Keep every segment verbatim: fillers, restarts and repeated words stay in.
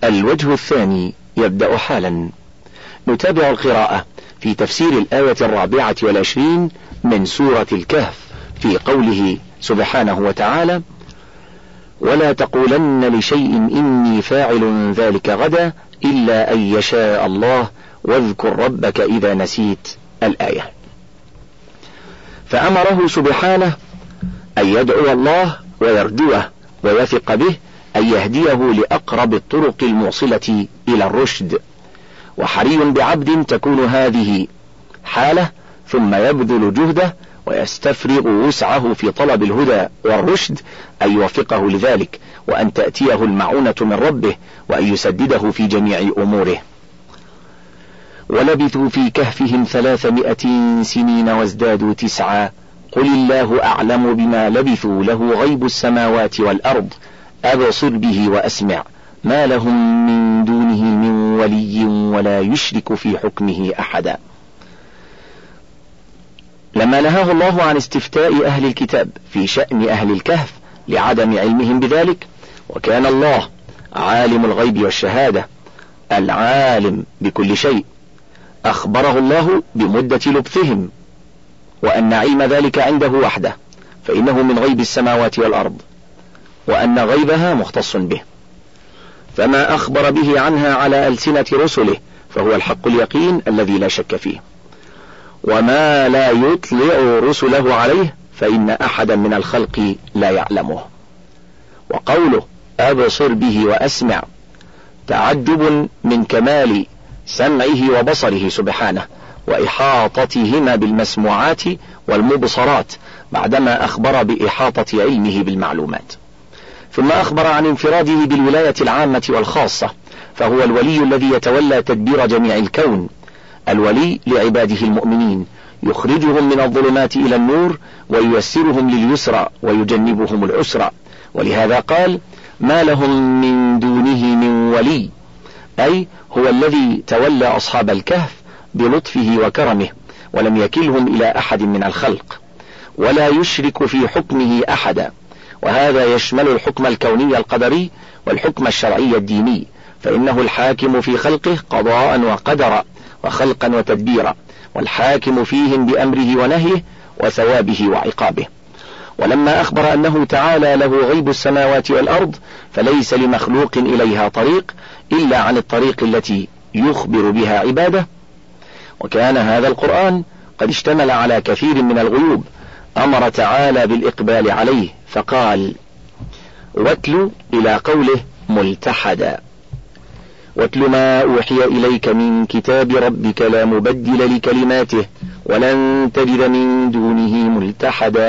الوجه الثاني يبدأ حالا. نتابع القراءة في تفسير الآية الرابعة والعشرين من سورة الكهف في قوله سبحانه وتعالى: ولا تقولن لشيء إني فاعل ذلك غدا إلا أن يشاء الله واذكر ربك إذا نسيت. الآية. فأمره سبحانه أن يدعو الله ويرجوه ويثق به أن يهديه لأقرب الطرق الموصلة إلى الرشد، وحري بعبد تكون هذه حاله ثم يبذل جهده ويستفرغ وسعه في طلب الهدى والرشد أن يوفقه لذلك، وأن تأتيه المعونة من ربه وأن يسدده في جميع أموره. ولبثوا في كهفهم ثلاثمائة سنين وازدادوا تسعا قل الله أعلم بما لبثوا له غيب السماوات والأرض أبصر به وأسمع ما لهم من دونه من ولي ولا يشرك في حكمه أحدا. لما نهاه الله عن استفتاء أهل الكتاب في شأن أهل الكهف لعدم علمهم بذلك، وكان الله عالم الغيب والشهادة العالم بكل شيء، أخبره الله بمدة لبثهم وأن علم ذلك عنده وحده فإنه من غيب السماوات والأرض، وأن غيبها مختص به، فما أخبر به عنها على ألسنة رسله فهو الحق اليقين الذي لا شك فيه، وما لا يطلع رسله عليه فإن أحدا من الخلق لا يعلمه. وقوله أبصر به وأسمع تعجب من كمال سمعه وبصره سبحانه وإحاطتهما بالمسموعات والمبصرات بعدما أخبر بإحاطة علمه بالمعلومات. ثم أخبر عن انفراده بالولاية العامة والخاصة، فهو الولي الذي يتولى تدبير جميع الكون، الولي لعباده المؤمنين، يخرجهم من الظلمات إلى النور وييسرهم لليسرى ويجنبهم العسرى. ولهذا قال ما لهم من دونه من ولي، أي هو الذي تولى أصحاب الكهف بلطفه وكرمه ولم يكلهم إلى أحد من الخلق، ولا يشرك في حكمه أحدا، وهذا يشمل الحكم الكوني القدري والحكم الشرعي الديني، فإنه الحاكم في خلقه قضاء وقدرا وخلقا وتدبيرا، والحاكم فيهم بأمره ونهيه وثوابه وعقابه. ولما أخبر أنه تعالى له غيب السماوات والأرض فليس لمخلوق إليها طريق إلا عن الطريق التي يخبر بها عباده، وكان هذا القرآن قد اشتمل على كثير من الغيوب، أمر تعالى بالإقبال عليه فقال واتل إلى قوله ملتحدا، واتل ما أوحي إليك من كتاب ربك لا مبدل لكلماته ولن تجد من دونه ملتحدا.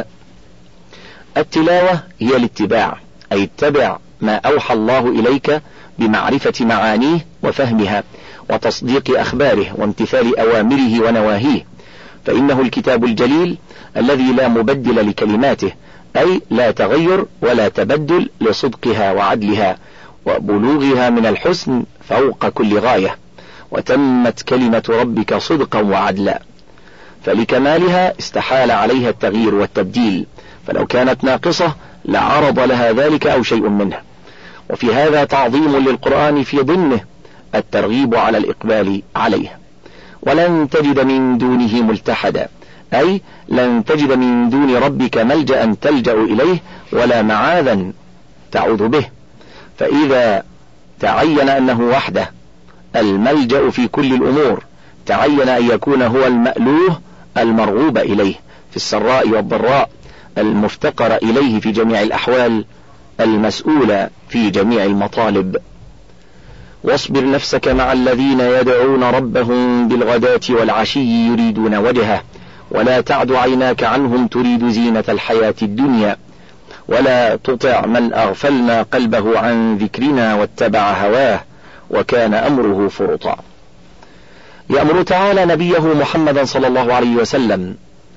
التلاوة هي الاتباع، أي اتبع ما أوحى الله إليك بمعرفة معانيه وفهمها وتصديق أخباره وامتثال أوامره ونواهيه، فإنه الكتاب الجليل الذي لا مبدل لكلماته، أي لا تغير ولا تبدل لصدقها وعدلها وبلوغها من الحسن فوق كل غاية، وتمت كلمة ربك صدقا وعدلا، فلكمالها استحال عليها التغيير والتبديل، فلو كانت ناقصة لعرض لها ذلك أو شيء منه. وفي هذا تعظيم للقرآن في ضمنه الترغيب على الإقبال عليه. ولن تجد من دونه ملتحدا، أي لن تجد من دون ربك ملجأ تلجأ إليه ولا معاذا تعوذ به، فإذا تعين أنه وحده الملجأ في كل الأمور تعين أن يكون هو المألوه المرغوب إليه في السراء والضراء، المفتقر إليه في جميع الأحوال، المسؤول في جميع المطالب. واصبر نفسك مع الذين يدعون ربهم بالغداة والعشي يريدون وجهه ولا تعد عيناك عنهم تريد زينة الحياة الدنيا ولا تطع من أغفلنا قلبه عن ذكرنا واتبع هواه وكان أمره فرطا. يأمر تعالى نبيه محمدا صلى الله عليه وسلم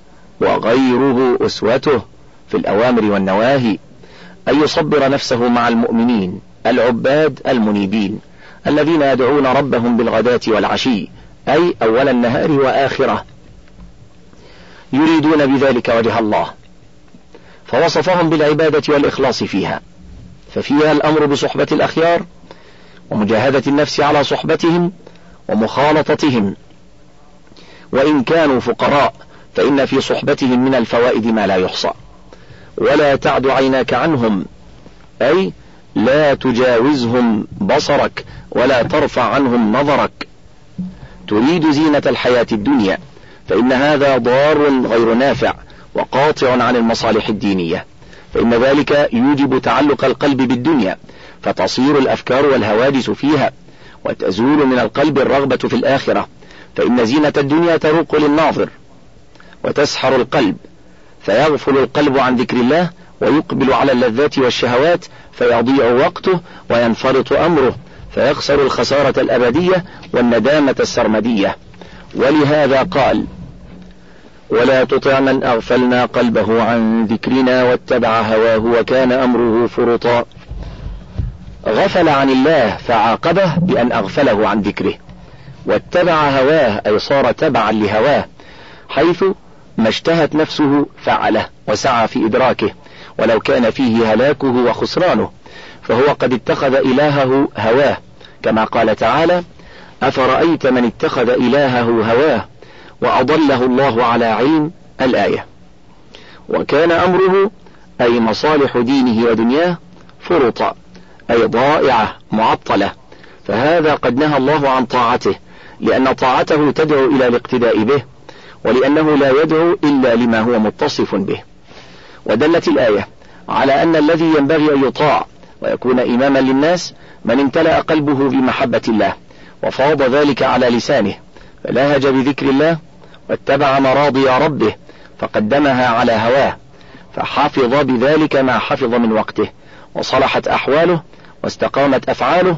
وغيره أسوته في الأوامر والنواهي أن يصبر نفسه مع المؤمنين العباد المنيبين الذين يدعون ربهم بالغداة والعشي، أي أول النهار وآخره، يريدون بذلك وجه الله، فوصفهم بالعبادة والإخلاص فيها، ففيها الأمر بصحبة الأخيار ومجاهدة النفس على صحبتهم ومخالطتهم، وإن كانوا فقراء فإن في صحبتهم من الفوائد ما لا يحصى. ولا تعد عيناك عنهم، أي لا تجاوزهم بصرك ولا ترفع عنهم نظرك تريد زينة الحياة الدنيا، فإن هذا ضار غير نافع وقاطع عن المصالح الدينية، فإن ذلك يوجب تعلق القلب بالدنيا، فتصير الأفكار والهواجس فيها، وتزول من القلب الرغبة في الآخرة، فإن زينة الدنيا تروق للناظر وتسحر القلب، فيغفل القلب عن ذكر الله ويقبل على اللذات والشهوات، فيضيع وقته وينفرط أمره، فيخسر الخسارة الأبدية والندامة السرمدية. ولهذا قال: ولا تطع من أغفلنا قلبه عن ذكرنا واتبع هواه وكان أمره فرطا. غفل عن الله فعاقبه بأن أغفله عن ذكره، واتبع هواه أي صار تبعا لهواه، حيث ما اشتهت نفسه فعله وسعى في إدراكه، ولو كان فيه هلاكه وخسرانه، فهو قد اتخذ إلهه هواه، كما قال تعالى: أفرأيت من اتخذ إلهه هواه وأضله الله على علم، الآية. وكان أمره أي مصالح دينه ودنياه فرطا، أي ضائعة معطلة، فهذا قد نهى الله عن طاعته، لأن طاعته تدعو إلى الاقتداء به، ولأنه لا يدعو إلا لما هو متصف به. ودلت الآية على أن الذي ينبغي أن يطاع ويكون إماما للناس من امتلأ قلبه بمحبة الله وفاض ذلك على لسانه، فلاهج بذكر الله واتبع مراضي ربه، فقدمها على هواه، فحفظ بذلك ما حفظ من وقته، وصلحت أحواله واستقامت أفعاله،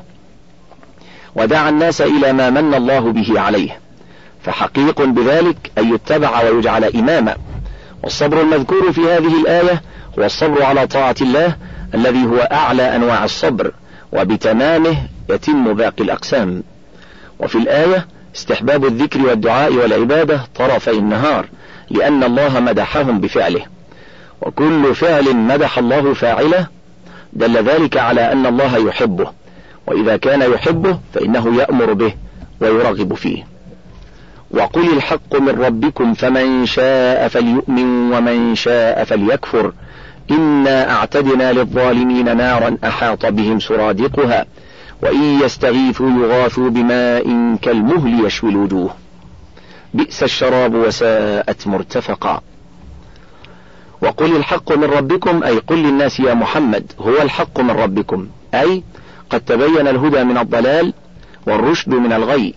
ودعا الناس إلى ما من الله به عليه، فحقيق بذلك أن يتبع ويجعل إماما. والصبر المذكور في هذه الآية هو الصبر على طاعة الله، الذي هو أعلى أنواع الصبر، وبتمامه يتم باقي الأقسام. وفي الآية استحباب الذكر والدعاء والعبادة طرفي النهار، لأن الله مدحهم بفعله، وكل فعل مدح الله فاعله دل ذلك على أن الله يحبه، وإذا كان يحبه فإنه يأمر به ويرغب فيه. وقل الحق من ربكم فمن شاء فليؤمن ومن شاء فليكفر إنا أعتدنا للظالمين نارا أحاط بهم سرادقها وإن يستغيثوا يغاثوا بماء كالمهل يشوي الوجوه بئس الشراب وساءت مرتفقا. وقل الحق من ربكم أي قل للناس يا محمد هو الحق من ربكم، أي قد تبين الهدى من الضلال والرشد من الغي،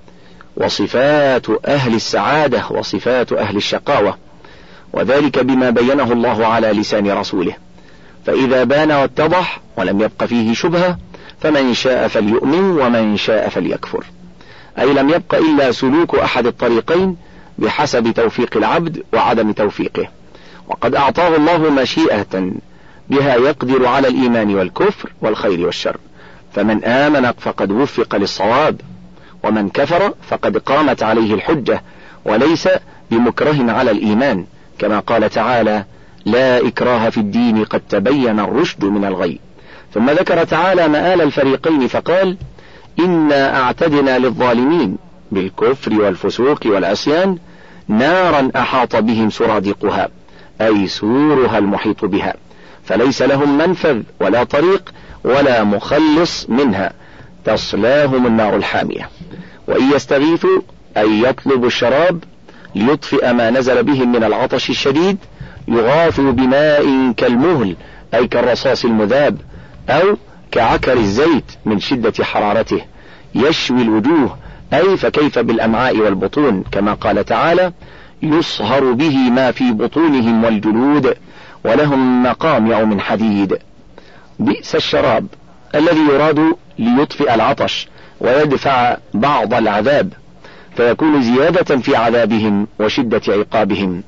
وصفات أهل السعادة وصفات أهل الشقاوة، وذلك بما بينه الله على لسان رسوله، فإذا بان واتضح ولم يبق فيه شبهة فمن شاء فليؤمن ومن شاء فليكفر، أي لم يبق إلا سلوك أحد الطريقين بحسب توفيق العبد وعدم توفيقه، وقد أعطاه الله مشيئة بها يقدر على الإيمان والكفر والخير والشر، فمن آمن فقد وفق للصواب، ومن كفر فقد قامت عليه الحجة وليس بمكره على الإيمان، كما قال تعالى: لا إكراه في الدين قد تبين الرشد من الغي. ثم ذكر تعالى مآل الفريقين فقال: إنا أعتدنا للظالمين بالكفر والفسوق والعصيان نارا أحاط بهم سرادقها، أي سورها المحيط بها، فليس لهم منفذ ولا طريق ولا مخلص منها، تصلاهم النار الحامية. وإن يستغيثوا أي يطلبوا الشراب ليطفئ ما نزل بهم من العطش الشديد يغاثوا بماء كالمهل أي كالرصاص المذاب أو كعكر الزيت من شدة حرارته يشوي الوجوه، أي فكيف بالأمعاء والبطون، كما قال تعالى: يصهر به ما في بطونهم والجلود ولهم مقامع من حديد. بئس الشراب الذي يراد ليطفئ العطش ويدفع بعض العذاب، فيكون زيادة في عذابهم وشدة عقابهم.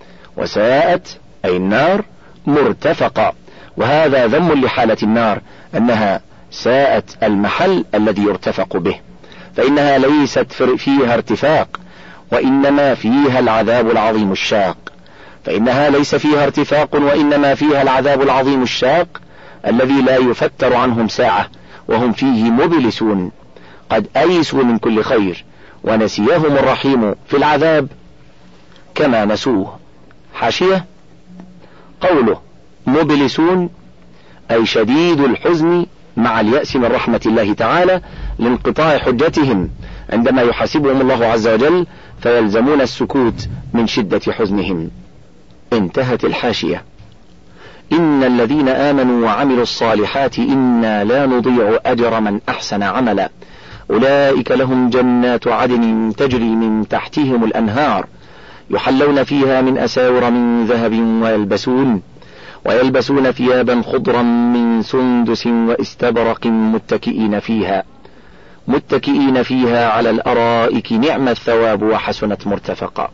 وساءت أي النار مرتفقة، وهذا ذم لحالة النار أنها ساءت المحل الذي يرتفق به، فإنها ليست فيها ارتفاق وإنما فيها العذاب العظيم الشاق، فإنها ليس فيها ارتفاق وإنما فيها العذاب العظيم الشاق الذي لا يفتر عنهم ساعة وهم فيه مبلسون قد أيسوا من كل خير ونسيهم الرحيم في العذاب كما نسوه. حاشية: قوله مبلسون أي شديد الحزن مع اليأس من رحمة الله تعالى لانقطاع حجتهم عندما يحاسبهم الله عز وجل فيلزمون السكوت من شدة حزنهم. انتهت الحاشية. إن الذين آمنوا وعملوا الصالحات إنا لا نضيع أجر من أحسن عملا أولئك لهم جنات عدن تجري من تحتهم الأنهار يحلون فيها من أساور من ذهب ويلبسون ويلبسون ثيابا خضرا من سندس واستبرق متكئين فيها متكئين فيها على الأرائك نعم الثواب وحسنت مرتفقا.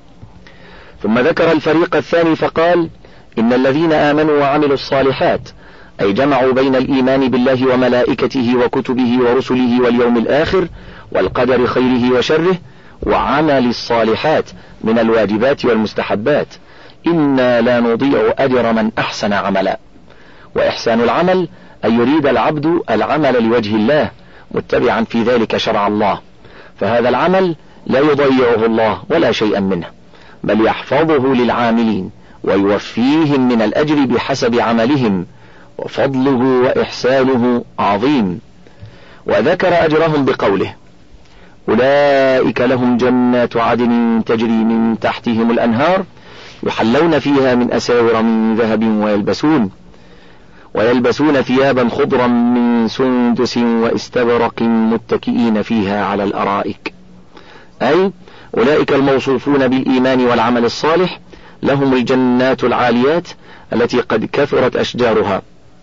ثم ذكر الفريق الثاني فقال: إن الذين آمنوا وعملوا الصالحات أي جمعوا بين الإيمان بالله وملائكته وكتبه ورسله واليوم الآخر والقدر خيره وشره وعمل الصالحات من الواجبات والمستحبات إنا لا نضيع أجر من أحسن عملا. وإحسان العمل أن يريد العبد العمل لوجه الله متبعا في ذلك شرع الله، فهذا العمل لا يضيعه الله ولا شيئا منه، بل يحفظه للعاملين ويوفيهم من الأجر بحسب عملهم، وفضله وإحسانه عظيم. وذكر أجرهم بقوله: أولئك لهم جنات عدن تجري من تحتهم الأنهار يحلون فيها من أساور من ذهب ويلبسون ويلبسون ثيابا خضرا من سندس واستبرق متكئين فيها على الأرائك. أي أولئك الموصوفون بالإيمان والعمل الصالح لهم الجنات العاليات التي قد كثرت أشجارها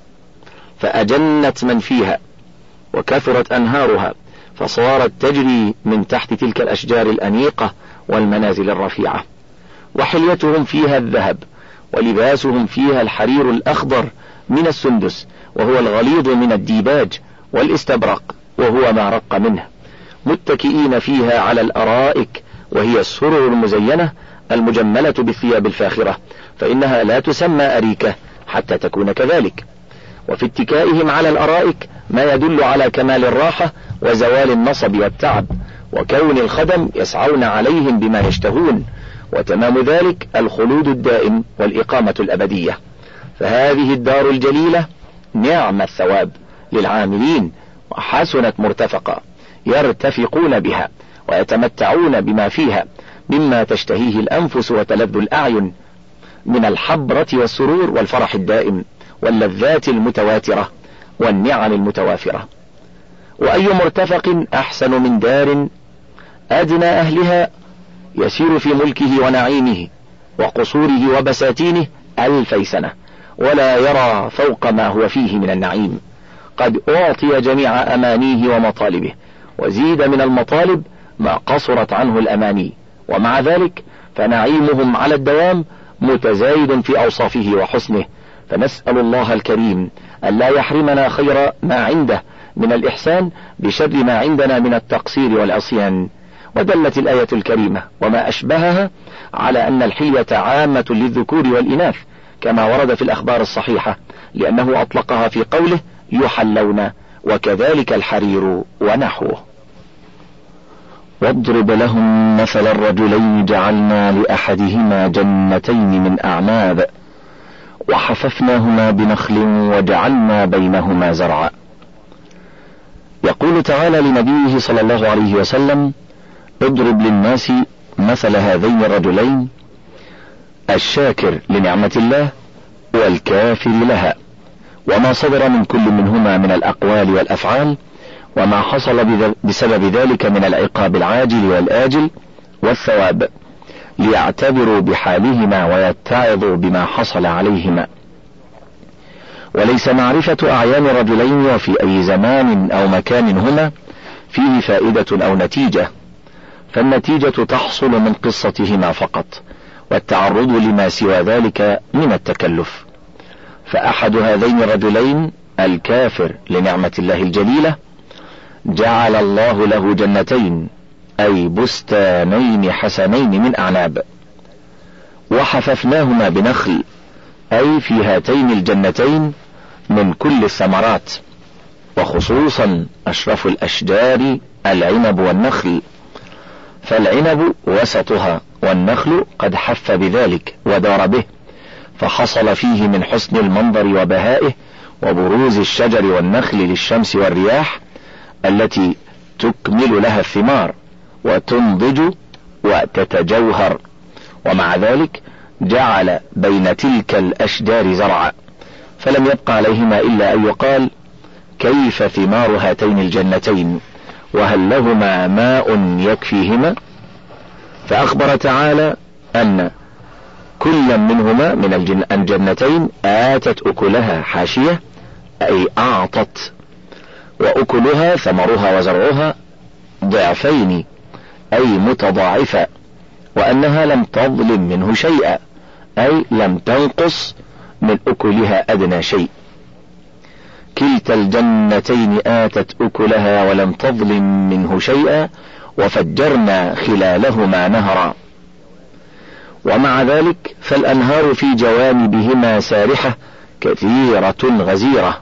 فأجنت من فيها وكثرت أنهارها فصارت تجري من تحت تلك الأشجار الأنيقة والمنازل الرفيعة. وحليتهم فيها الذهب ولباسهم فيها الحرير الأخضر من السندس وهو الغليظ من الديباج والاستبرق وهو ما رق منه متكئين فيها على الأرائك وهي السرر المزينة المجملة بالثياب الفاخرة فإنها لا تسمى أريكة حتى تكون كذلك. وفي اتكائهم على الأرائك ما يدل على كمال الراحة وزوال النصب والتعب وكون الخدم يسعون عليهم بما يشتهون، وتمام ذلك الخلود الدائم والإقامة الأبدية. فهذه الدار الجليلة نعم الثواب للعاملين وحسنت مرتفقة يرتفقون بها ويتمتعون بما فيها مما تشتهيه الأنفس وتلذ الأعين من الحبرة والسرور والفرح الدائم واللذات المتواترة والنعم المتوافرة. وأي مرتفق أحسن من دار أدنى أهلها يسير في ملكه ونعيمه وقصوره وبساتينه ألفي سنة ولا يرى فوق ما هو فيه من النعيم، قد أعطي جميع أمانيه ومطالبه وزيد من المطالب ما قصرت عنه الأماني، ومع ذلك فنعيمهم على الدوام متزايد في أوصافه وحسنه. فنسأل الله الكريم أن لا يحرمنا خير ما عنده من الإحسان بشر ما عندنا من التقصير والعصيان. ودلت الآية الكريمة وما أشبهها على أن الحلية عامة للذكور والإناث كما ورد في الأخبار الصحيحة، لأنه أطلقها في قوله يحلون وكذلك الحرير ونحوه. واضرب لهم مثل الرجلين جعلنا لأحدهما جنتين من أعناب وحففناهما بنخل وجعلنا بينهما زرعا. يقول تعالى لنبيه صلى الله عليه وسلم: اضرب للناس مثل هذين الرجلين، الشاكر لنعمة الله والكافر لها، وما صدر من كل منهما من الأقوال والأفعال، وما حصل بسبب ذلك من العقاب العاجل والآجل والثواب، ليعتبروا بحالهما ويتعظوا بما حصل عليهما. وليس معرفة أعيان رجلين وفي أي زمان أو مكان هما فيه فائدة أو نتيجة، فالنتيجة تحصل من قصتهما فقط، والتعرض لما سوى ذلك من التكلف. فأحد هذين الرجلين الكافر لنعمة الله الجليلة جعل الله له جنتين أي بستانين حسنين من أعناب، وحففناهما بنخل أي في هاتين الجنتين من كل الثمرات، وخصوصا أشرف الأشجار العنب والنخل، فالعنب وسطها والنخل قد حف بذلك ودار به، فحصل فيه من حسن المنظر وبهائه وبروز الشجر والنخل للشمس والرياح التي تكمل لها الثمار وتنضج وتتجوهر، ومع ذلك جعل بين تلك الأشجار زرعا، فلم يبق عليهما إلا أن يقال كيف ثمار هاتين الجنتين وهل لهما ماء يكفيهما؟ فأخبر تعالى أن كل منهما من الجنتين آتت أكلها حاشية، أي أعطت، وأكلها ثمرها وزرعها ضعفين أي متضاعفة، وأنها لم تظلم منه شيئا أي لم تنقص من أكلها أدنى شيء. كلتا الجنتين آتت أكلها ولم تظلم منه شيئا وفجرنا خلالهما نهرا. ومع ذلك فالأنهار في جوانبهما سارحة كثيرة غزيرة.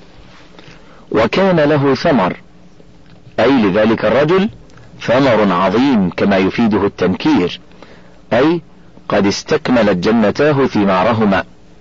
وكان له ثمر، أي لذلك الرجل ثمر عظيم كما يفيده التنكير، أي قد استكملت جنتاه ثمارهما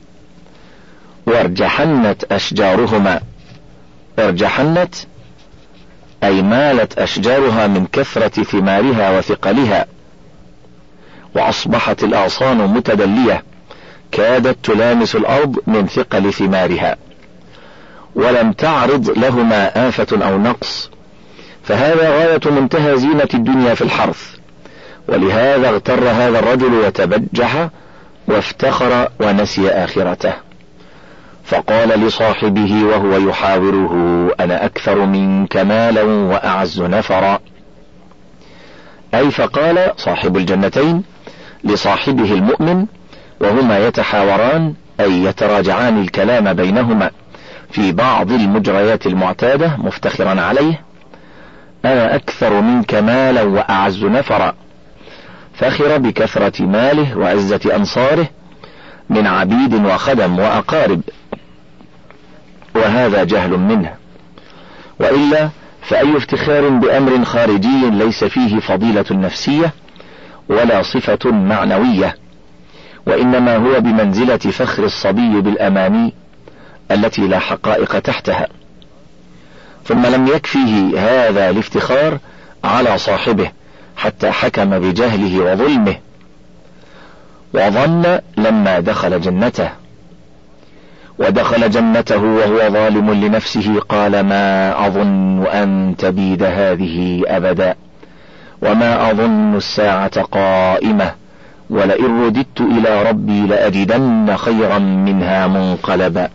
وارجحنت أشجارهما. ارجحنت أي مالت أشجارها من كثرة ثمارها وثقلها، وأصبحت الأغصان متدلية كادت تلامس الأرض من ثقل ثمارها، ولم تعرض لهما آفة أو نقص، فهذا غاية منتهى زينة الدنيا في الحرث. ولهذا اغتر هذا الرجل وتبجح وافتخر ونسي آخرته، فقال لصاحبه وهو يحاوره أنا أكثر منك مالا وأعز نفرا، أي فقال صاحب الجنتين لصاحبه المؤمن وهما يتحاوران أي يتراجعان الكلام بينهما في بعض المجريات المعتادة مفتخرا عليه، أنا أكثر منك مالا وأعز نفرا، فخر بكثرة ماله وعزة أنصاره من عبيد وخدم وأقارب، وهذا جهل منه، وإلا فأي افتخار بأمر خارجي ليس فيه فضيلة نفسية ولا صفة معنوية، وإنما هو بمنزلة فخر الصبي بالأماني التي لا حقائق تحتها. ثم لم يكفيه هذا الافتخار على صاحبه حتى حكم بجهله وظلمه، وظن لما دخل جنته ودخل جنته وهو ظالم لنفسه قال ما أظن أن تبيد هذه أبدا وما أظن الساعة قائمة ولئن رددت إلى ربي لأجدن خيرا منها منقلبا.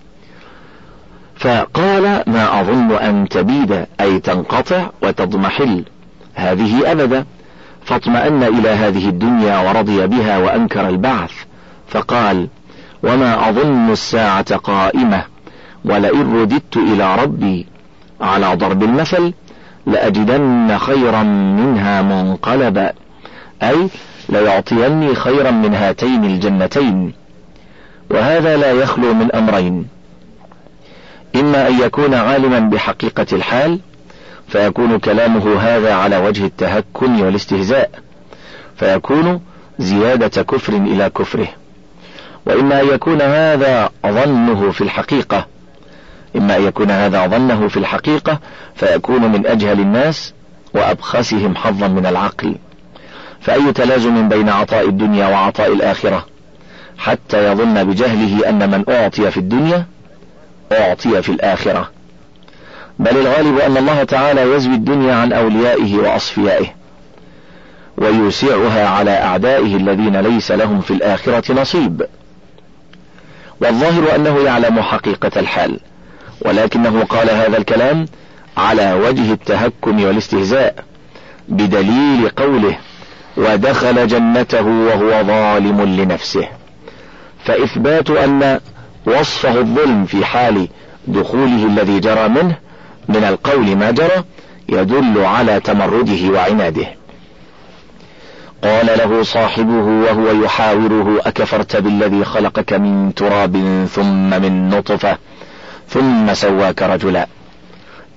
فقال ما أظن أن تبيد أي تنقطع وتضمحل هذه أبدا، فاطمأن إلى هذه الدنيا ورضي بها وأنكر البعث، فقال وما أظن الساعة قائمة ولئن رددت إلى ربي على ضرب المثل لأجدن خيرا منها منقلبا، أي ليعطيني خيرا من هاتين الجنتين. وهذا لا يخلو من أمرين، إما أن يكون عالما بحقيقة الحال فيكون كلامه هذا على وجه التهكم والاستهزاء فيكون زيادة كفر إلى كفره، وإما أن يكون هذا ظنه في الحقيقة إما أن يكون هذا ظنه في الحقيقة فيكون من أجهل الناس وأبخسهم حظا من العقل، فأي تلازم بين عطاء الدنيا وعطاء الآخرة حتى يظن بجهله أن من أعطي في الدنيا أعطي في الآخرة، بل الغالب أن الله تعالى يزوي الدنيا عن أوليائه وأصفيائه ويوسعها على أعدائه الذين ليس لهم في الآخرة نصيب. والظاهر أنه يعلم حقيقة الحال، ولكنه قال هذا الكلام على وجه التهكم والاستهزاء بدليل قوله ودخل جنته وهو ظالم لنفسه، فإثبات أن وصفه الظلم في حال دخوله الذي جرى منه من القول ما جرى يدل على تمرده وعناده. قال له صاحبه وهو يحاوره أكفرت بالذي خلقك من تراب ثم من نطفة ثم سواك رجلا،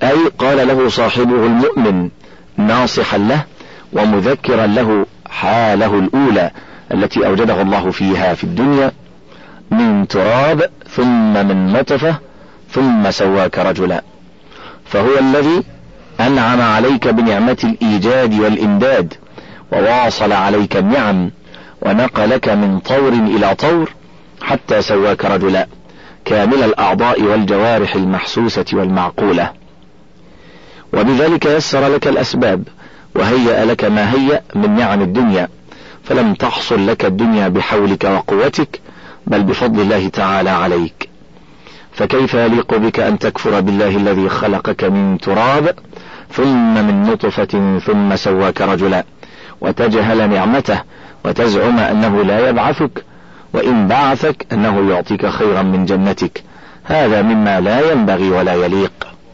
أي قال له صاحبه المؤمن ناصحا له ومذكرا له حاله الأولى التي أوجده الله فيها في الدنيا من تراب ثم من نطفة ثم سواك رجلا، فهو الذي أنعم عليك بنعمة الإيجاد والإمداد وواصل عليك النعم ونقلك من طور إلى طور حتى سواك رجلا كامل الأعضاء والجوارح المحسوسة والمعقولة، وبذلك يسر لك الأسباب وهيأ لك ما هيأ من نعم الدنيا، فلم تحصل لك الدنيا بحولك وقوتك بل بفضل الله تعالى عليك. فكيف يليق بك أن تكفر بالله الذي خلقك من تراب ثم من نطفة ثم سواك رجلا وتجهل نعمته وتزعم أنه لا يبعثك، وإن بعثك أنه يعطيك خيرا من جنتك؟ هذا مما لا ينبغي ولا يليق.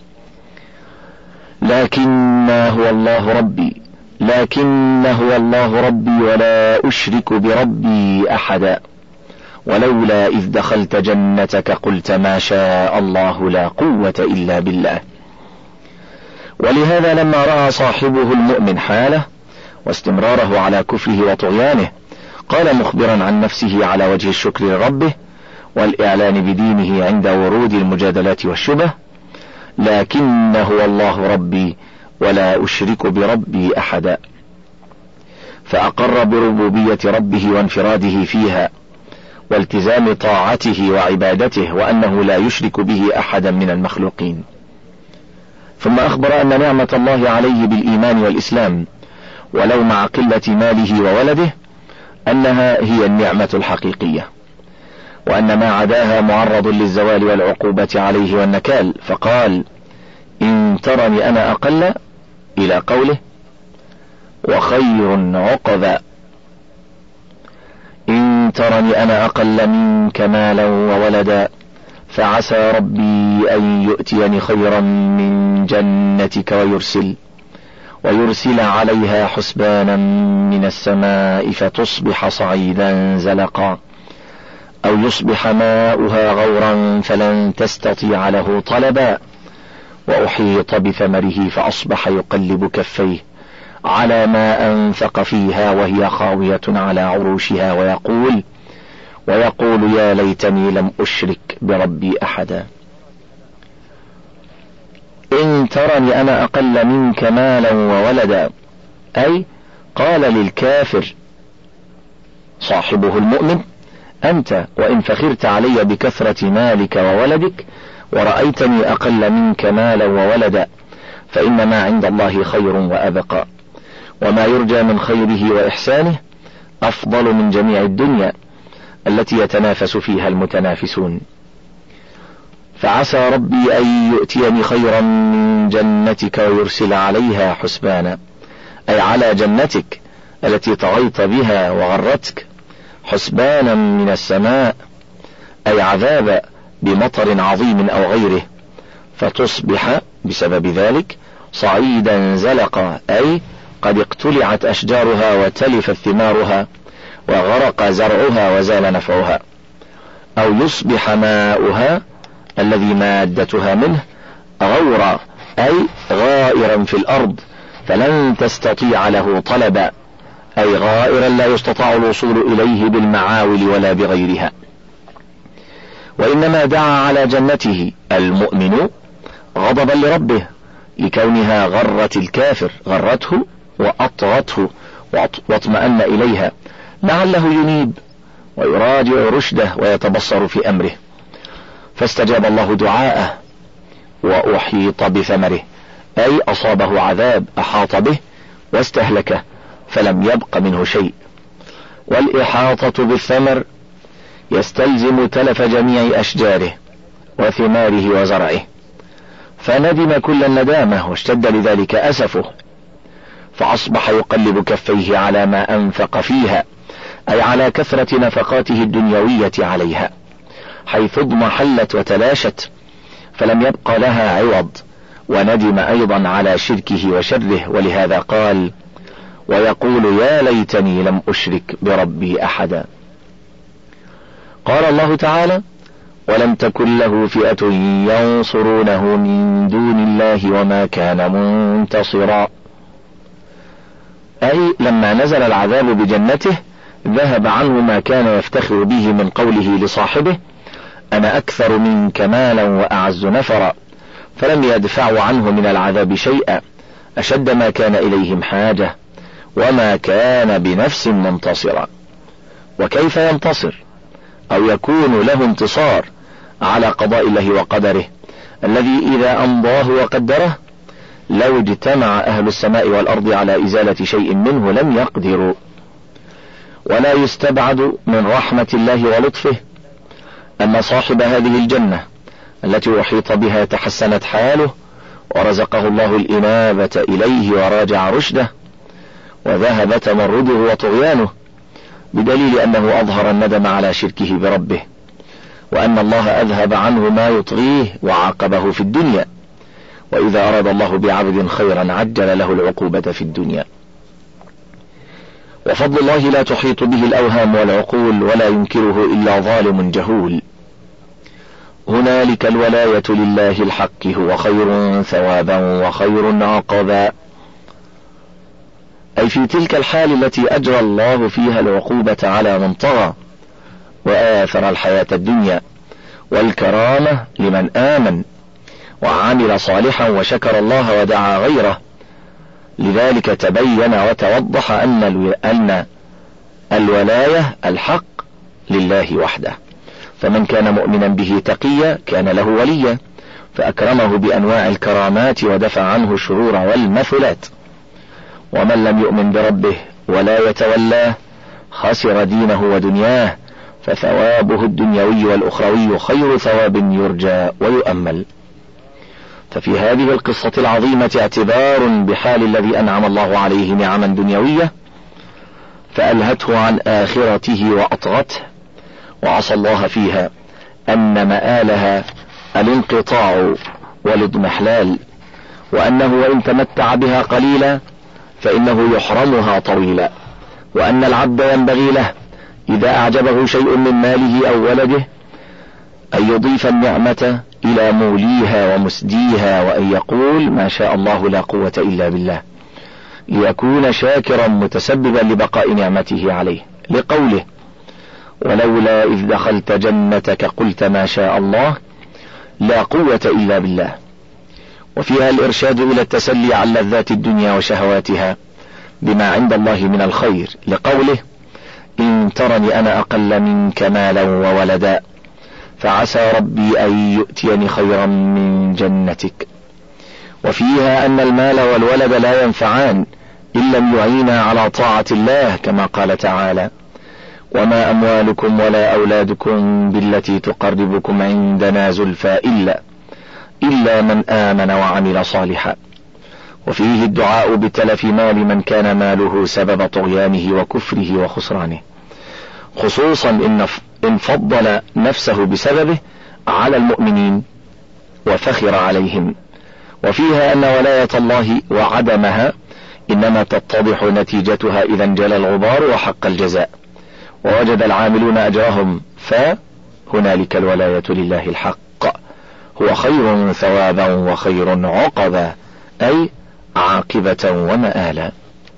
لكن هو الله ربي لكن هو الله ربي ولا أشرك بربي أحدا، ولولا إذ دخلت جنتك قلت ما شاء الله لا قوة إلا بالله. ولهذا لما رأى صاحبه المؤمن حاله واستمراره على كفره وطغيانه قال مخبرا عن نفسه على وجه الشكر لربه والإعلان بدينه عند ورود المجادلات والشبه: لكن هو الله ربي ولا أشرك بربي أحدا، فأقر بربوبية ربه وانفراده فيها والتزام طاعته وعبادته وأنه لا يشرك به أحدا من المخلوقين. ثم أخبر أن نعمة الله عليه بالإيمان والإسلام ولو مع قلة ماله وولده أنها هي النعمة الحقيقية، وأن ما عداها معرض للزوال والعقوبة عليه والنكال، فقال: إن ترني أنا أقل، إلى قوله: وخير عقبا. إن ترني أنا أقل منك مالا وولدا فعسى ربي أن يؤتيني خيرا من جنتك ويرسل ويرسل عليها حسبانا من السماء فتصبح صعيدا زلقا أو يصبح ماؤها غورا فلن تستطيع له طلبا وأحيط بثمره فأصبح يقلب كفيه على ما أنفق فيها وهي خاوية على عروشها ويقول ويقول يا ليتني لم أشرك بربي أحدا. إن ترني أنا أقل منك مالا وولدا، أي قال للكافر صاحبه المؤمن: أنت وإن فخرت علي بكثرة مالك وولدك ورأيتني أقل منك مالا وولدا فإن ما عند الله خير وأبقى، وما يرجى من خيره وإحسانه أفضل من جميع الدنيا التي يتنافس فيها المتنافسون. فعسى ربي أن يؤتيني خيرا من جنتك ويرسل عليها حسبانا، أي على جنتك التي طغيت بها وغرتك، حسبانا من السماء، أي عذاب بمطر عظيم أو غيره، فتصبح بسبب ذلك صعيدا زلقا، أي قد اقتلعت أشجارها وتلفت ثمارها وغرق زرعها وزال نفعها، أو يصبح ماؤها الذي مادتها منه غورا، أي غائرا في الأرض فلن تستطيع له طلبا، أي غائرا لا يستطاع الوصول إليه بالمعاول ولا بغيرها. وإنما دعا على جنته المؤمن غضبا لربه لكونها غرت الكافر، غرته وأطغته واطمأن إليها لعله ينيب ويراجع رشده ويتبصر في أمره، فاستجاب الله دعاءه وأحيط بثمره، أي أصابه عذاب أحاط به واستهلكه فلم يبق منه شيء. والإحاطة بالثمر يستلزم تلف جميع أشجاره وثماره وزرعه، فندم كل الندامة واشتد لذلك أسفه، فأصبح يقلب كفيه على ما أنفق فيها، أي على كثرة نفقاته الدنيوية عليها، حيث اضمحلت وتلاشت فلم يبق لها عوض، وندم أيضا على شركه وشره، ولهذا قال ويقول يا ليتني لم أشرك بربي أحدا. قال الله تعالى ولم تكن له فئة ينصرونه من دون الله وما كان منتصرا. أي لما نزل العذاب بجنته ذهب عنه ما كان يفتخر به من قوله لصاحبه أنا أكثر منك مالا وأعز نفرا، فلم يدفعوا عنه من العذاب شيئا أشد ما كان إليهم حاجة، وما كان بنفس منتصرا. وكيف ينتصر أو يكون له انتصار على قضاء الله وقدره الذي إذا أمضاه وقدره لو اجتمع أهل السماء والأرض على إزالة شيء منه لم يقدروا. ولا يستبعد من رحمة الله ولطفه أن صاحب هذه الجنة التي أحيط بها تحسنت حاله ورزقه الله الإنابة إليه وراجع رشده وذهب تمرده وطغيانه، بدليل أنه أظهر الندم على شركه بربه، وأن الله أذهب عنه ما يطغيه وعاقبه في الدنيا، وإذا أراد الله بعبد خيرا عجل له العقوبة في الدنيا. وفضل الله لا تحيط به الأوهام والعقول ولا ينكره إلا ظالم جهول. هنالك الولاية لله الحق هو خير ثوابا وخير عقبا، أي في تلك الحال التي أجرى الله فيها العقوبة على من طغى وآثر الحياة الدنيا، والكرامة لمن آمن وعمل صالحا وشكر الله ودعا غيره. لذلك تبين وتوضح أن أن الولاية الحق لله وحده، فمن كان مؤمنا به تقيا كان له وليا فأكرمه بأنواع الكرامات ودفع عنه الشرور والمثلات. ومن لم يؤمن بربه ولا يتولاه خسر دينه ودنياه، فثوابه الدنيوي والأخروي خير ثواب يرجى ويؤمل. ففي هذه القصة العظيمة اعتبار بحال الذي أنعم الله عليه نعما دنيوية فألهته عن آخرته وأطغته وعصى الله فيها، أن مآلها الانقطاع والاضمحلال، وأنه وإن تمتع بها قليلا فإنه يحرمها طويلا، وأن العبد ينبغي له إذا أعجبه شيء من ماله أو ولده أن يضيف النعمة إلى موليها ومسديها، وأن يقول ما شاء الله لا قوة إلا بالله، ليكون شاكرا متسببا لبقاء نعمته عليه، لقوله ولولا إذ دخلت جنتك قلت ما شاء الله لا قوة إلا بالله. وفيها الإرشاد إلى التسلي عن لذات الدنيا وشهواتها بما عند الله من الخير، لقوله إن ترني أنا أقل منك مالا وولدا فعسى ربي أن يؤتيني خيرا من جنتك. وفيها أن المال والولد لا ينفعان إن لم يعينا على طاعة الله، كما قال تعالى وما أموالكم ولا أولادكم بالتي تقربكم عندنا زلفى إلا إلا من آمن وعمل صالحا. وفيه الدعاء بتلف مال من كان ماله سبب طغيانه وكفره وخسرانه، خصوصا إن فضل نفسه بسببه على المؤمنين وفخر عليهم. وفيها أن ولاية الله وعدمها إنما تتضح نتيجتها إذا انجلى الغبار وحق الجزاء ووجد العاملون أجرهم، فهنالك الولاية لله الحق هو خير ثوابا وخير عقبا، أي عاقبة ومآلا.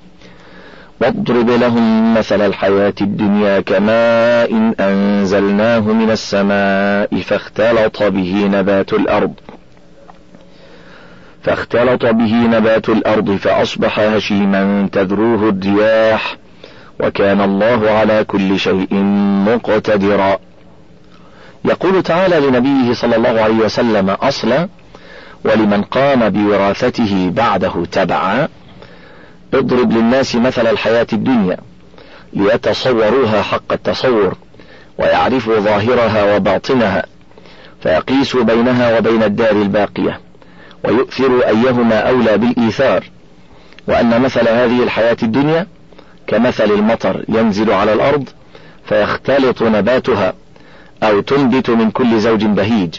واضرب لهم مثل الحياة الدنيا كماء إن أنزلناه من السماء فاختلط به نبات الأرض فاختلط به نبات الأرض فأصبح هشيما تذروه الرياح وكان الله على كل شيء مقتدرا. يقول تعالى لنبيه صلى الله عليه وسلم أصلا ولمن قام بوراثته بعده تبعا اضرب للناس مثل الحياة الدنيا ليتصوروها حق التصور ويعرفوا ظاهرها وباطنها فيقيسوا بينها وبين الدار الباقية ويؤثروا أيهما أولى بالإيثار، وأن مثل هذه الحياة الدنيا كمثل المطر ينزل على الأرض فيختلط نباتها أو تنبت من كل زوج بهيج،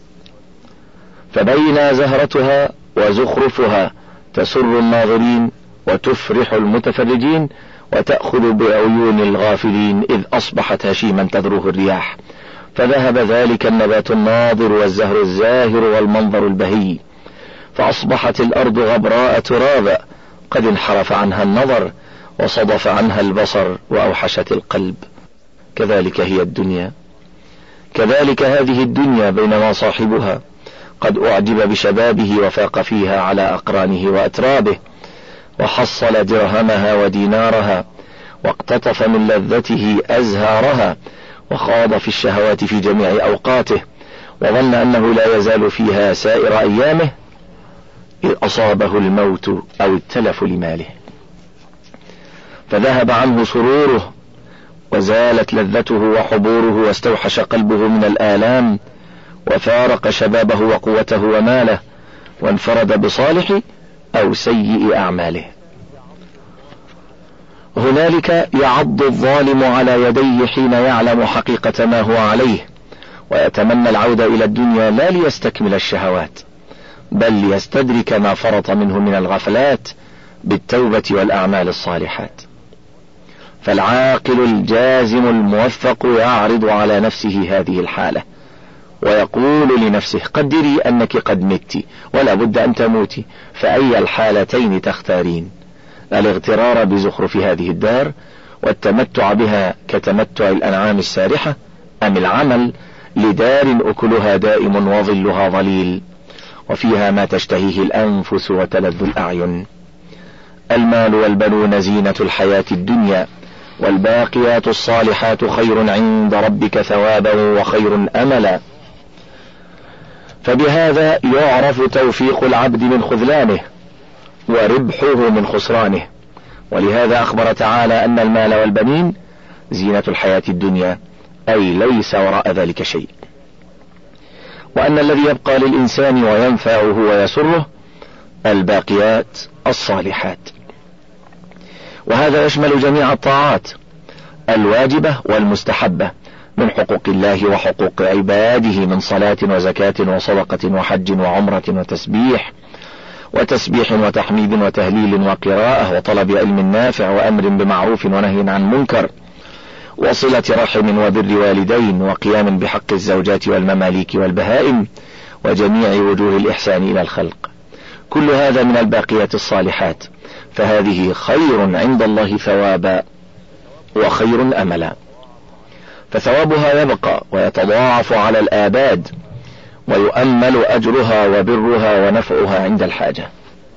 فبين زهرتها وزخرفها تسر الناظرين وتفرح المتفرجين وتأخذ بعيون الغافلين إذ أصبحت هشيما تذروه الرياح فذهب ذلك النبات الناضر والزهر الزاهر والمنظر البهي، فأصبحت الأرض غبراء ترابا قد انحرف عنها النظر وصدف عنها البصر وأوحشت القلب. كذلك هي الدنيا، كذلك هذه الدنيا بينما صاحبها قد أعجب بشبابه وفاق فيها على أقرانه وأترابه، وحصل درهمها ودينارها، واقتطف من لذته أزهارها، وخاض في الشهوات في جميع أوقاته، وظن أنه لا يزال فيها سائر أيامه، إذ أصابه الموت أو التلف لماله، فذهب عنه سروره وزالت لذته وحبوره، واستوحش قلبه من الآلام، وفارق شبابه وقوته وماله، وانفرد بصالح أو سيء أعماله. هنالك يعض الظالم على يديه حين يعلم حقيقة ما هو عليه، ويتمنى العودة إلى الدنيا لا ليستكمل الشهوات، بل ليستدرك ما فرط منه من الغفلات بالتوبة والأعمال الصالحات. فالعاقل الجازم الموفق يعرض على نفسه هذه الحالة، ويقول لنفسه: قدري أنك قد مت ولا بد أن تموتي، فأي الحالتين تختارين؟ الاغترار بزخرف هذه الدار والتمتع بها كتمتع الأنعام السارحة، أم العمل لدار أكلها دائم وظلها ظليل وفيها ما تشتهيه الأنفس وتلذ الأعين؟ المال والبنون زينة الحياة الدنيا، والباقيات الصالحات خير عند ربك ثوابا وخير أملا. فبهذا يعرف توفيق العبد من خذلانه وربحه من خسرانه. ولهذا أخبر تعالى أن المال والبنين زينة الحياة الدنيا، أي ليس وراء ذلك شيء، وأن الذي يبقى للإنسان وينفعه ويسره الباقيات الصالحات. وهذا يشمل جميع الطاعات الواجبة والمستحبة من حقوق الله وحقوق عباده، من صلاة وزكاة وصدقة وحج وعمرة وتسبيح وتسبيح وتحميد وتهليل وقراءة وطلب علم نافع وأمر بمعروف ونهي عن منكر وصلة رحم وبر والدين وقيام بحق الزوجات والمماليك والبهائم وجميع وجوه الإحسان إلى الخلق. كل هذا من الباقيات الصالحات، فهذه خير عند الله ثوابا وخير أملا، فثوابها يبقى ويتضاعف على الآباد، ويؤمل أجرها وبرها ونفعها عند الحاجة.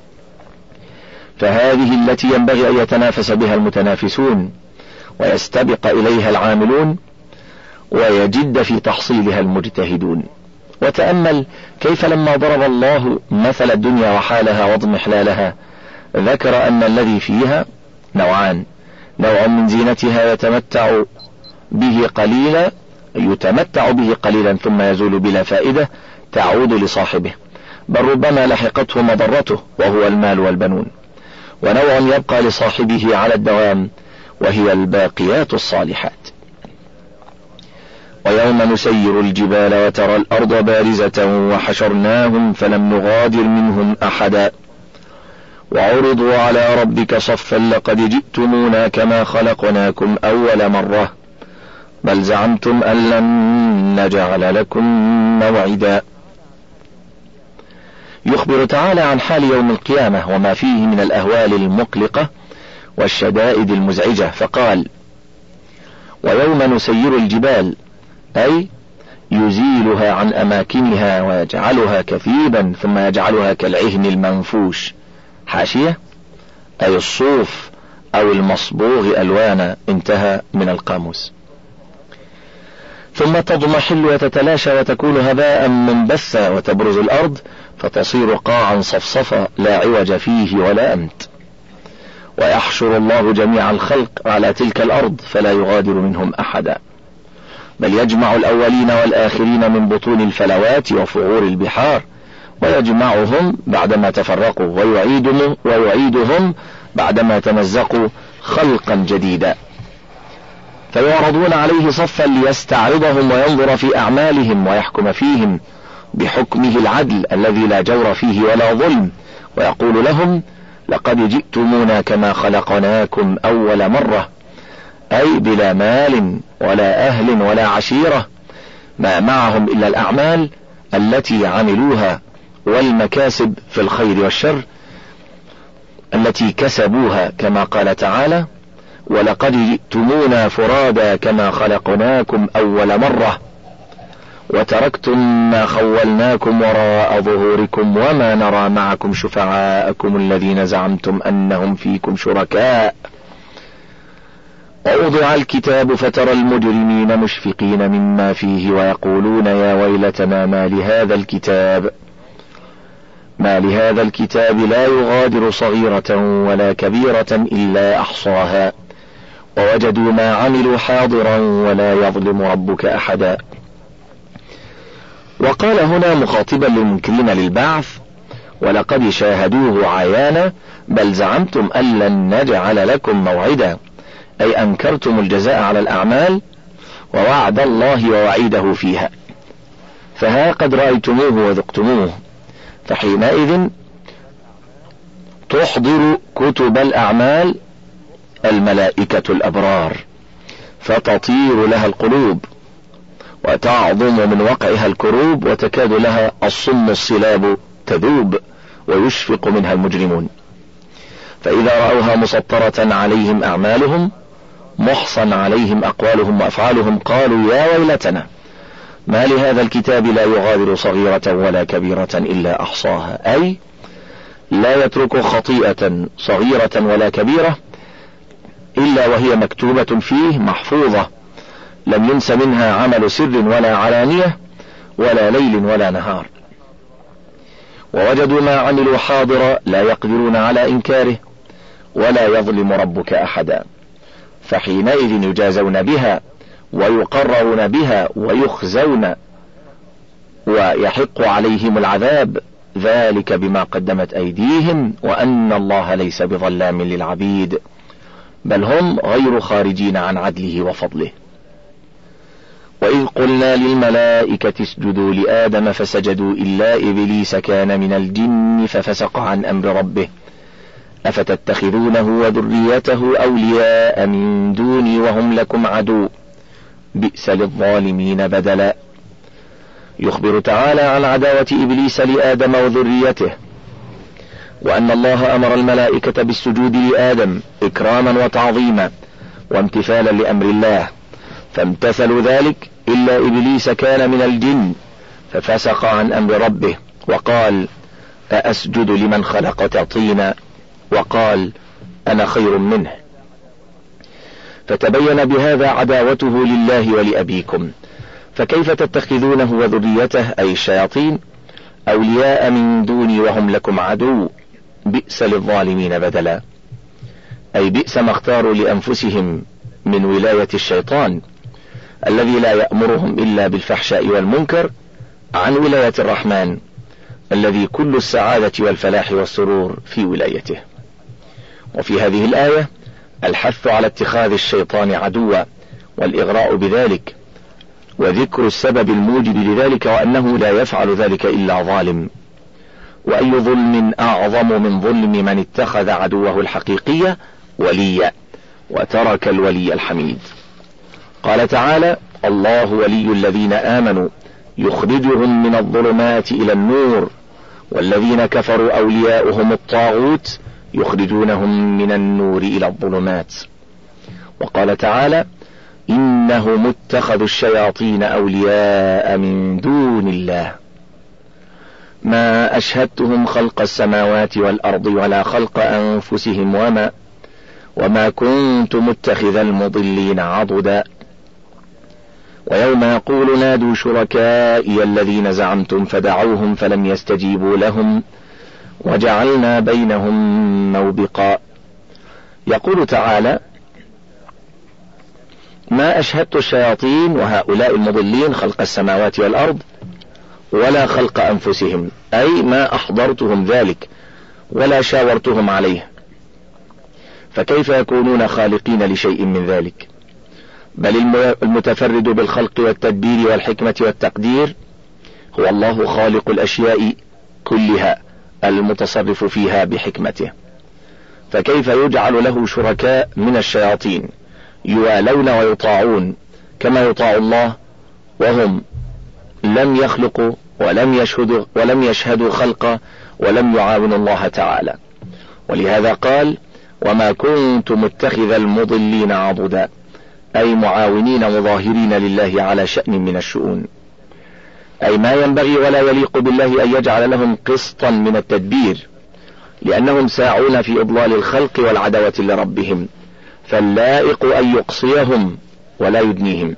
فهذه التي ينبغي أن يتنافس بها المتنافسون ويستبق إليها العاملون ويجد في تحصيلها المجتهدون. وتأمل كيف لما ضرب الله مثل الدنيا وحالها واضمحلالها ذكر أن الذي فيها نوعان: نوع من زينتها يتمتع به قليلا يتمتع به قليلا ثم يزول بلا فائدة تعود لصاحبه، بل ربما لحقته مضرته وهو المال والبنون. ونوع يبقى لصاحبه على الدوام وهي الباقيات الصالحات. ويوم نسير الجبال وترى الأرض بارزة وحشرناهم فلم نغادر منهم أحدا وعرضوا على ربك صفا لقد جئتمونا كما خلقناكم أول مرة بل زعمتم أن لن نجعل لكم موعدا. يخبر تعالى عن حال يوم القيامة وما فيه من الأهوال المقلقة والشدائد المزعجة، فقال: ويوم نسير الجبال، أي يزيلها عن أماكنها ويجعلها كثيبا ثم يجعلها كالعهن المنفوش. حاشية: أي الصوف أو المصبوغ ألوانا. انتهى من القاموس. ثم تضمحل وتتلاشى وتكون هباء منبثا وتبرز الأرض فتصير قاعا صفصفا لا عوج فيه ولا أمت. ويحشر الله جميع الخلق على تلك الأرض فلا يغادر منهم أحدا، بل يجمع الأولين والآخرين من بطون الفلوات وفعور البحار ويجمعهم بعدما تفرقوا ويعيدهم, ويعيدهم بعدما تمزقوا خلقا جديدا، فيعرضون عليه صفا ليستعرضهم وينظر في أعمالهم ويحكم فيهم بحكمه العدل الذي لا جور فيه ولا ظلم، ويقول لهم: لقد جئتمونا كما خلقناكم أول مرة، أي بلا مال ولا أهل ولا عشيرة، ما معهم إلا الأعمال التي عملوها والمكاسب في الخير والشر التي كسبوها، كما قال تعالى: ولقد جئتمونا فرادا كما خلقناكم أول مرة وتركتم ما خولناكم وراء ظهوركم وما نرى معكم شفعاءكم الذين زعمتم أنهم فيكم شركاء ووضع الكتاب فترى المجرمين مشفقين مما فيه ويقولون يا ويلتنا ما لهذا الكتاب ما لهذا الكتاب لا يغادر صغيرة ولا كبيرة إلا أحصاها ووجدوا ما عملوا حاضرا ولا يظلم ربك أحدا. وقال هنا مخاطبا للمنكرين للبعث: ولقد شاهدوه عيانا بل زعمتم أن لن نجعل لكم موعدا، أي أنكرتم الجزاء على الأعمال ووعد الله ووعيده فيها، فها قد رأيتموه وذقتموه، فحينئذ تحضر كتب الأعمال الملائكة الأبرار فتطير لها القلوب وتعظم من وقعها الكروب وتكاد لها الصم الصلاب تذوب ويشفق منها المجرمون، فإذا رأوها مسطرة عليهم أعمالهم محصن عليهم أقوالهم وأفعالهم قالوا يا ويلتنا ما لهذا الكتاب لا يغادر صغيرة ولا كبيرة إلا أحصاها، أي لا يترك خطيئة صغيرة ولا كبيرة إلا وهي مكتوبة فيه محفوظة، لم ينس منها عمل سر ولا علانية ولا ليل ولا نهار. ووجدوا ما عملوا حاضرا لا يقدرون على إنكاره ولا يظلم ربك أحدا، فحينئذ يجازون بها ويقررون بها ويخزون ويحق عليهم العذاب، ذلك بما قدمت أيديهم وأن الله ليس بظلام للعبيد، بل هم غير خارجين عن عدله وفضله. وإذ قلنا للملائكة اسجدوا لآدم فسجدوا إلا إبليس كان من الجن ففسق عن أمر ربه أفتتخذونه وذريته أولياء من دوني وهم لكم عدو بئس للظالمين بدلا. يخبر تعالى عن عداوة إبليس لآدم وذريته، وأن الله أمر الملائكة بالسجود لآدم إكراما وتعظيما وامتثالا لأمر الله، فامتثلوا ذلك إلا إبليس كان من الجن ففسق عن أمر ربه وقال أأسجد لمن خلقت طينا، وقال أنا خير منه، فتبين بهذا عداوته لله ولأبيكم، فكيف تتخذونه وذريته أي الشياطين أولياء من دوني وهم لكم عدو بئس للظالمين بدلا، أي بئس ما اختاروا لأنفسهم من ولاية الشيطان الذي لا يأمرهم إلا بالفحشاء والمنكر عن ولاية الرحمن الذي كل السعادة والفلاح والسرور في ولايته. وفي هذه الآية الحث على اتخاذ الشيطان عدوا والإغراء بذلك، وذكر السبب الموجب لذلك وأنه لا يفعل ذلك إلا ظالم، وأي ظلم أعظم من ظلم من اتخذ عدوه الحقيقي وليا وترك الولي الحميد. قال تعالى الله ولي الذين آمنوا يخرجهم من الظلمات إلى النور والذين كفروا أولياؤهم الطاغوت يخرجونهم من النور إلى الظلمات. وقال تعالى إنهم اتخذوا الشياطين أولياء من دون الله ما أشهدتهم خلق السماوات والأرض ولا خلق أنفسهم وما وما كنت متخذ المضلين عضدا. ويوم يقول نادوا شركائي الذين زعمتم فدعوهم فلم يستجيبوا لهم وجعلنا بينهم موبقا. يقول تعالى ما أشهدت الشياطين وهؤلاء المضلين خلق السماوات والأرض ولا خلق أنفسهم، أي ما أحضرتهم ذلك ولا شاورتهم عليه، فكيف يكونون خالقين لشيء من ذلك؟ بل المتفرد بالخلق والتدبير والحكمة والتقدير هو الله خالق الأشياء كلها المتصرف فيها بحكمته، فكيف يجعل له شركاء من الشياطين يوالون ويطاعون كما يطاع الله وهم لم يخلقوا ولم يشهدوا, ولم يشهدوا خلقه ولم يعاونوا الله تعالى. ولهذا قال: وما كنت متخذ المضلين عضدا، أي معاونين مظاهرين لله على شأن من الشؤون، أي ما ينبغي ولا يليق بالله أن يجعل لهم قسطا من التدبير، لأنهم ساعون في إضلال الخلق والعداوة لربهم، فاللائق أن يقصيهم ولا يدنيهم.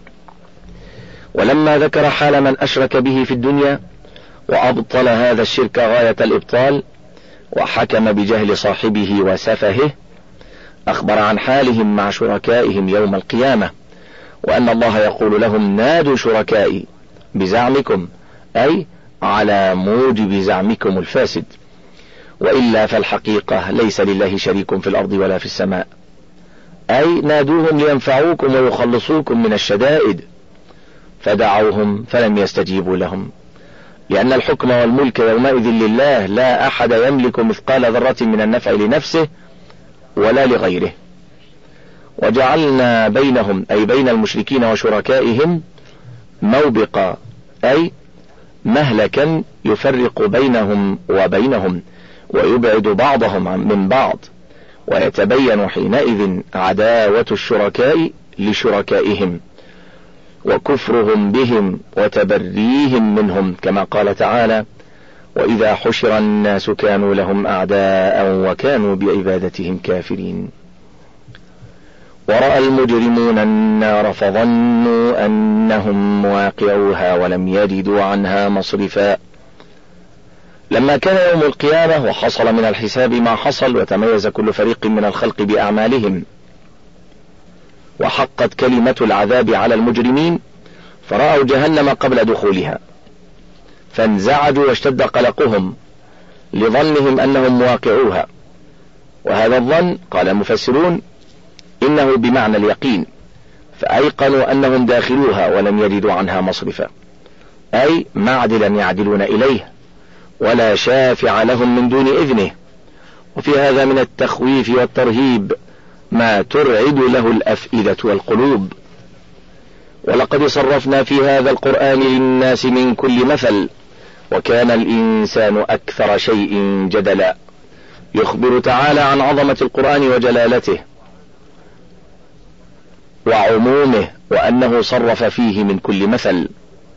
ولما ذكر حال من أشرك به في الدنيا وأبطل هذا الشرك غاية الإبطال وحكم بجهل صاحبه وسفهه، أخبر عن حالهم مع شركائهم يوم القيامة، وأن الله يقول لهم: نادوا شركائي بزعمكم، أي على موجب زعمكم الفاسد، وإلا فالحقيقة ليس لله شريك في الأرض ولا في السماء، أي نادوهم لينفعوكم ويخلصوكم من الشدائد، فدعوهم فلم يستجيبوا لهم، لأن الحكم والملك يومئذ لله، لا أحد يملك مثقال ذرة من النفع لنفسه ولا لغيره. وجعلنا بينهم، أي بين المشركين وشركائهم، موبقا، أي مهلكا يفرق بينهم وبينهم ويبعد بعضهم من بعض، ويتبين حينئذ عداوة الشركاء لشركائهم وكفرهم بهم وتبريهم منهم، كما قال تعالى: وإذا حشر الناس كانوا لهم أعداء وكانوا بعبادتهم كافرين. ورأى المجرمون النار فظنوا أنهم مواقعوها ولم يجدوا عنها مصرفا. لما كان يوم القيامة وحصل من الحساب ما حصل، وتميز كل فريق من الخلق بأعمالهم، وحقت كلمة العذاب على المجرمين، فرأوا جهنم قبل دخولها فانزعجوا واشتد قلقهم لظنهم أنهم مواقعوها. وهذا الظن قال المفسرون إنه بمعنى اليقين، فأيقنوا أنهم داخلوها ولم يجدوا عنها مصرفا، أي معدلا يعدلون إليه ولا شافع لهم من دون إذنه. وفي هذا من التخويف والترهيب ما ترعد له الأفئدة والقلوب. ولقد صرفنا في هذا القرآن للناس من كل مثل وكان الإنسان أكثر شيء جدلا. يخبر تعالى عن عظمة القرآن وجلالته وعمومه، وأنه صرف فيه من كل مثل،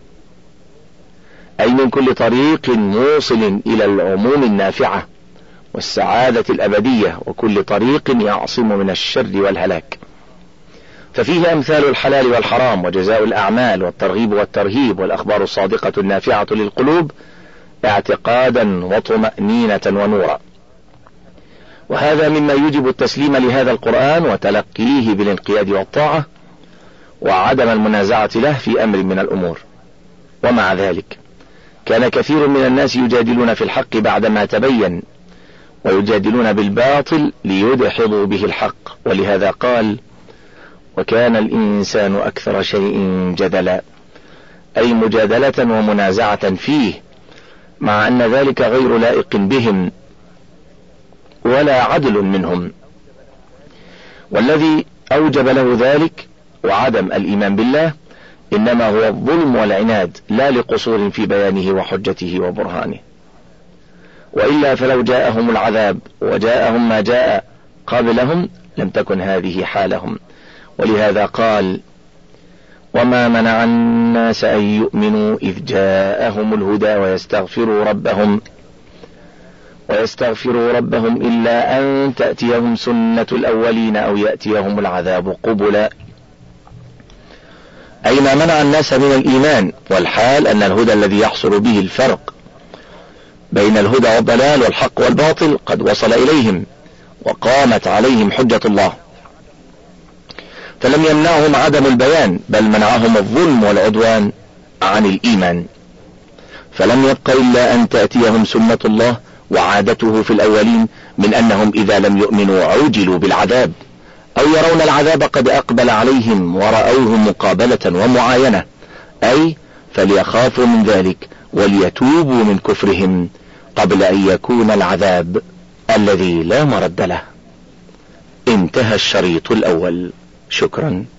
أي من كل طريق موصل إلى العموم النافعة والسعادة الأبدية، وكل طريق يعصم من الشر والهلاك. ففيه أمثال الحلال والحرام وجزاء الأعمال والترغيب والترهيب والأخبار الصادقة النافعة للقلوب اعتقادا وطمأنينة ونورا. وهذا مما يجب التسليم لهذا القرآن وتلقيه بالانقياد والطاعة وعدم المنازعة له في أمر من الأمور. ومع ذلك كان كثير من الناس يجادلون في الحق بعدما تبين، ويجادلون بالباطل ليدحضوا به الحق. ولهذا قال: وكان الإنسان أكثر شيء جدلا، أي مجادلة ومنازعة فيه، مع أن ذلك غير لائق بهم ولا عدل منهم. والذي أوجب له ذلك وعدم الإيمان بالله إنما هو الظلم والعناد، لا لقصور في بيانه وحجته وبرهانه. وإلا فلو جاءهم العذاب وجاءهم ما جاء قبلهم لم تكن هذه حالهم. ولهذا قال: وما منع الناس أن يؤمنوا إذ جاءهم الهدى ويستغفروا ربهم ويستغفروا ربهم إلا أن تأتيهم سنة الأولين أو يأتيهم العذاب قبلا، أي ما منع الناس من الإيمان. والحال أن الهدى الذي يحصل به الفرق بين الهدى والضلال والحق والباطل قد وصل إليهم وقامت عليهم حجة الله، فلم يمنعهم عدم البيان، بل منعهم الظلم والعدوان عن الإيمان. فلم يبق إلا أن تأتيهم سنة الله وعادته في الأولين من أنهم إذا لم يؤمنوا عوجلوا بالعذاب، أو يرون العذاب قد أقبل عليهم ورأوه مقابلة ومعاينة، أي فليخافوا من ذلك وليتوبوا من كفرهم قبل أن يكون العذاب الذي لا مرد له. انتهى الشريط الأول. شكرا.